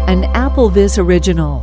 an AppleVis original.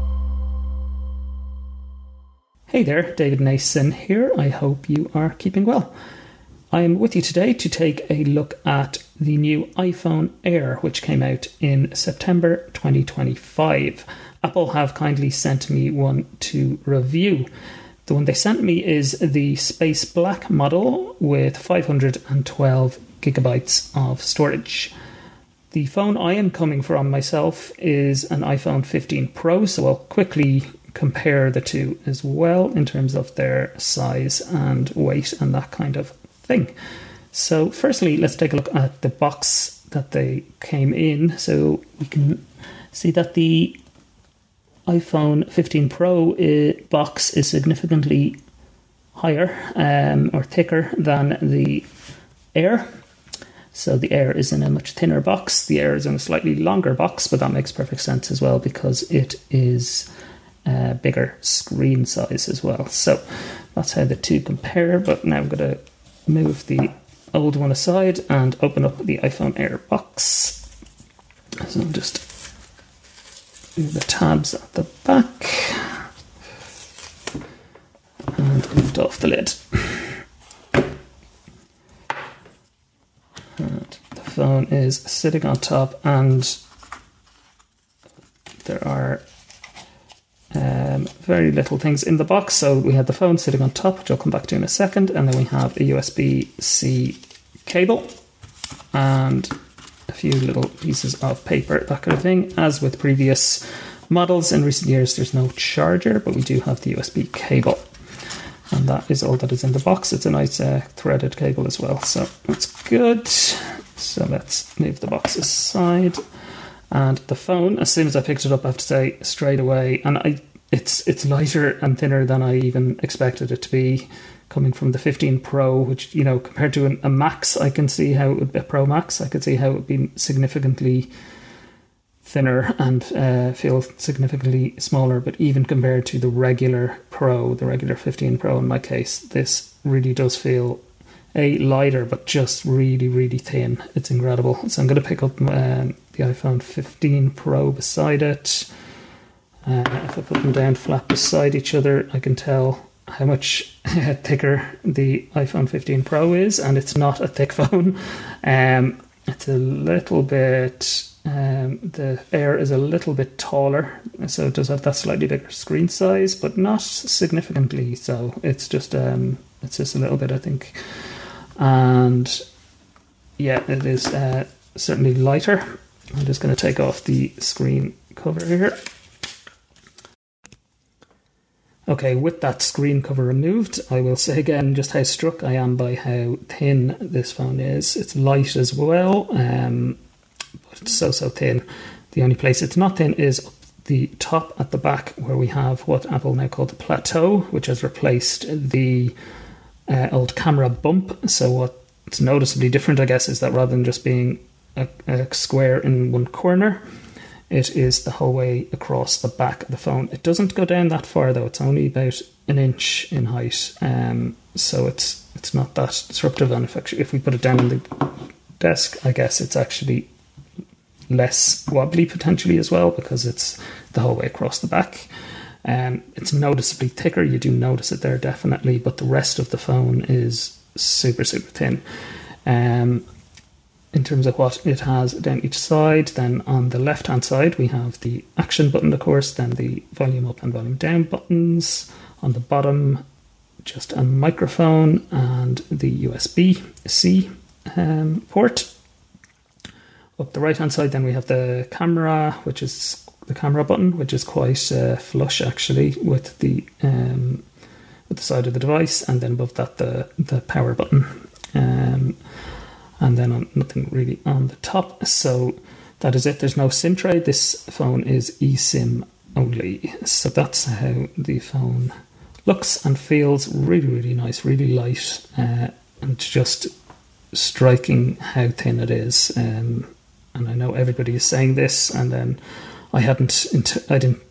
Hey there, David Nason here. I hope you are keeping well. I am with you today to take a look at the new iPhone Air, which came out in September 2025. Apple have kindly sent me one to review. The one they sent me is the Space Black model with 512 gigabytes of storage. The phone I am coming from myself is an iPhone 15 Pro, so I'll quickly compare the two as well in terms of their size and weight and that kind of thing. So firstly, let's take a look at the box that they came in. So we can see that the iPhone 15 Pro box is significantly higher or thicker than the Air. So the Air is in a much thinner box. The Air is in a slightly longer box, but that makes perfect sense as well because it is a bigger screen size as well. So that's how the two compare. But now I'm going to move the old one aside and open up the iPhone Air box. So I'll just do the tabs at the back and lift off the lid. And the phone is sitting on top, and there are very little things in the box. So we have the phone sitting on top, which I'll come back to in a second, and then we have a USB-C cable and a few little pieces of paper, that kind of thing. As with previous models in recent years, there's no charger, but we do have the USB cable. And that is all that is in the box. It's a nice threaded cable as well, so that's good. So let's move the box aside. And the phone, as soon as I picked it up, I have to say straight away, and it's lighter and thinner than I even expected it to be, coming from the 15 Pro, which, you know, compared to a Max, I can see how it would be a Pro Max. I could see how it would be significantly thinner and feel significantly smaller, but even compared to the regular Pro, the regular 15 Pro in my case, this really does feel lighter, but just really, really thin. It's incredible. So I'm going to pick up the iPhone 15 Pro beside it. If I put them down flat beside each other, I can tell how much thicker the iPhone 15 Pro is, and it's not a thick phone. It's a little bit... the Air is a little bit taller, so it does have that slightly bigger screen size, but not significantly so. It's just a little bit, I think. And yeah, it is certainly lighter. I'm just going to take off the screen cover here. Okay, with that screen cover removed, I will say again just how struck I am by how thin this phone is. It's light as well, but it's so thin. The only place it's not thin is up the top at the back, where we have what Apple now call the plateau, which has replaced the old camera bump. So what's noticeably different, I guess, is that rather than just being a square in one corner, it is the whole way across the back of the phone. It doesn't go down that far though. It's only about an inch in height, so it's not that disruptive. And if we put it down on the desk, I guess it's actually less wobbly potentially as well, because it's the whole way across the back. It's noticeably thicker. You do notice it there definitely, but the rest of the phone is super thin. In terms of what it has down each side, then on the left hand side we have the action button, of course, then the volume up and volume down buttons. On the bottom, just a microphone and the USB-C port. Up the right hand side then we have the camera, which is the camera button, which is quite flush actually with the side of the device, and then above that the power button. And then nothing really on the top. So that is it. There's no SIM tray. This phone is eSIM only. So that's how the phone looks and feels. Really, really nice, really light, and just striking how thin it is. And I know everybody is saying this, and then I didn't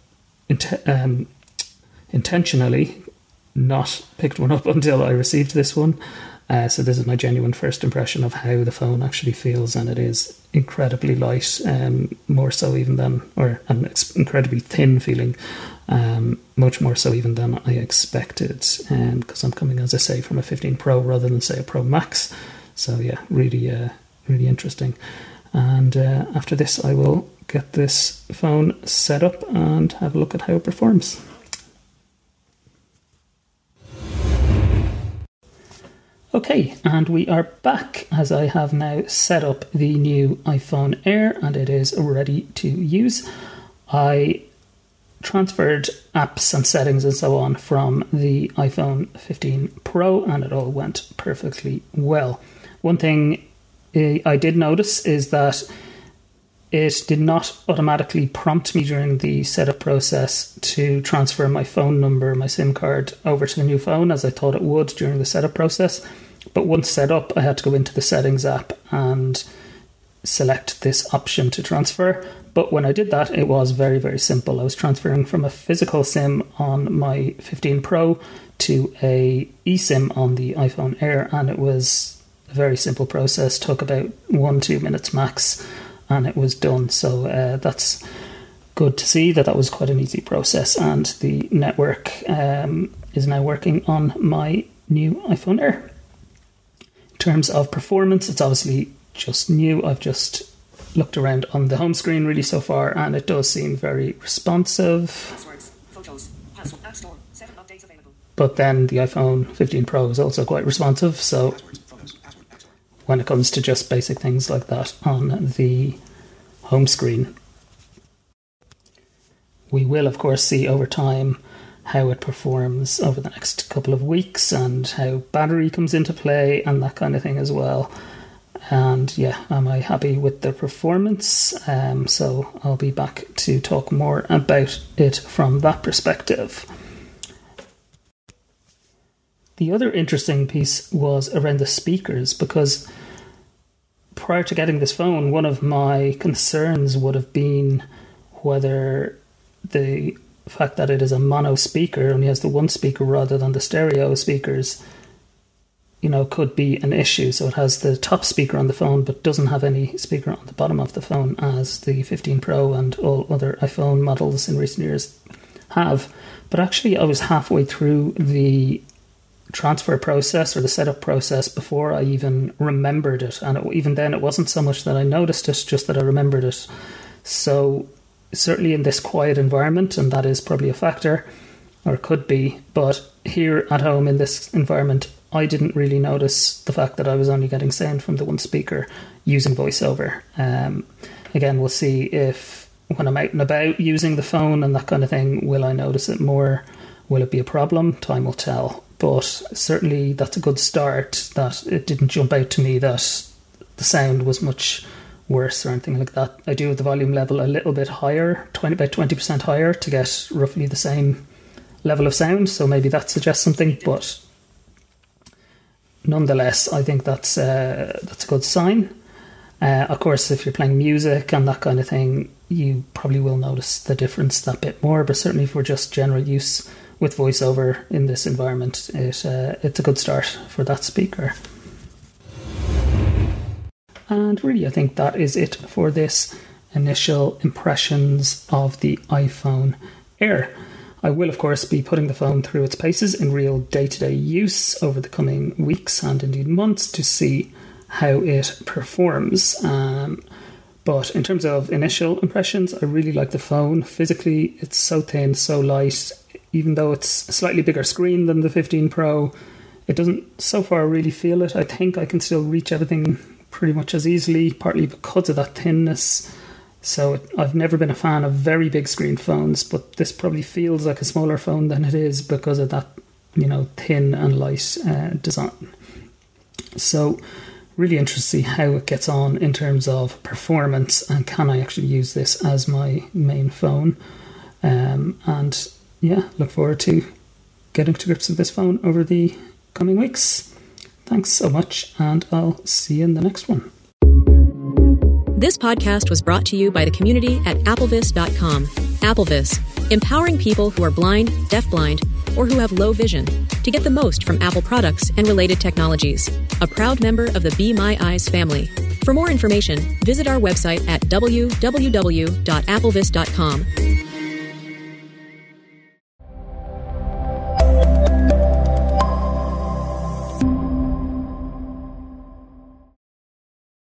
intentionally not picked one up until I received this one. So this is my genuine first impression of how the phone actually feels, and it is incredibly light, more so even than, and it's incredibly thin feeling, much more so even than I expected, because I'm coming, as I say, from a 15 Pro rather than, say, a Pro Max. So yeah, really interesting. And after this, I will get this phone set up and have a look at how it performs. Okay, and we are back, as I have now set up the new iPhone Air and it is ready to use. I transferred apps and settings and so on from the iPhone 15 Pro and it all went perfectly well. One thing I did notice is that it did not automatically prompt me during the setup process to transfer my phone number, my SIM card, over to the new phone, as I thought it would during the setup process. But once set up, I had to go into the settings app and select this option to transfer. But when I did that, it was very, very simple. I was transferring from a physical SIM on my 15 Pro to a eSIM on the iPhone Air, and it was a very simple process. Took about 1-2 minutes max, and it was done. So that's good to see that was quite an easy process, and the network is now working on my new iPhone Air. In terms of performance, it's obviously just new. I've just looked around on the home screen really so far, and it does seem very responsive. Passwords, photos, password, App Store, 7 updates available. But then the iPhone 15 Pro is also quite responsive, so when it comes to just basic things like that on the home screen. We will, of course, see over time how it performs over the next couple of weeks and how battery comes into play and that kind of thing as well. And yeah, am I happy with the performance? So I'll be back to talk more about it from that perspective. The other interesting piece was around the speakers, because prior to getting this phone, one of my concerns would have been whether the fact that it is a mono speaker, only has the one speaker rather than the stereo speakers, could be an issue. So it has the top speaker on the phone but doesn't have any speaker on the bottom of the phone, as the 15 Pro and all other iPhone models in recent years have. But actually I was halfway through the transfer process or the setup process before I even remembered it, and even then it wasn't so much that I noticed it, just that I remembered it. So certainly in this quiet environment, and that is probably a factor, or it could be, but here at home in this environment I didn't really notice the fact that I was only getting sound from the one speaker using VoiceOver. Again, we'll see if when I'm out and about using the phone and that kind of thing, will I notice it more? Will it be a problem? Time will tell. But certainly that's a good start, that it didn't jump out to me that the sound was much worse or anything like that. I do have the volume level a little bit higher, about 20% higher, to get roughly the same level of sound, so maybe that suggests something, but nonetheless I think that's a good sign. Of course, if you're playing music and that kind of thing, you probably will notice the difference that bit more, but certainly for just general use with VoiceOver in this environment, it's a good start for that speaker. And really, I think that is it for this initial impressions of the iPhone Air. I will, of course, be putting the phone through its paces in real day-to-day use over the coming weeks and indeed months to see how it performs. But in terms of initial impressions, I really like the phone. Physically, it's so thin, so light. Even though it's a slightly bigger screen than the 15 Pro, it doesn't so far really feel it. I think I can still reach everything pretty much as easily, partly because of that thinness. So I've never been a fan of very big screen phones, but this probably feels like a smaller phone than it is because of that, thin and light design. So really interested to see how it gets on in terms of performance, and can I actually use this as my main phone. And yeah, look forward to getting to grips with this phone over the coming weeks. Thanks so much, and I'll see you in the next one. This podcast was brought to you by the community at Applevis.com. Applevis, empowering people who are blind, deafblind, or who have low vision to to get the most from Apple products and related technologies. A proud member of the Be My Eyes family. For more information, visit our website at www.applevis.com.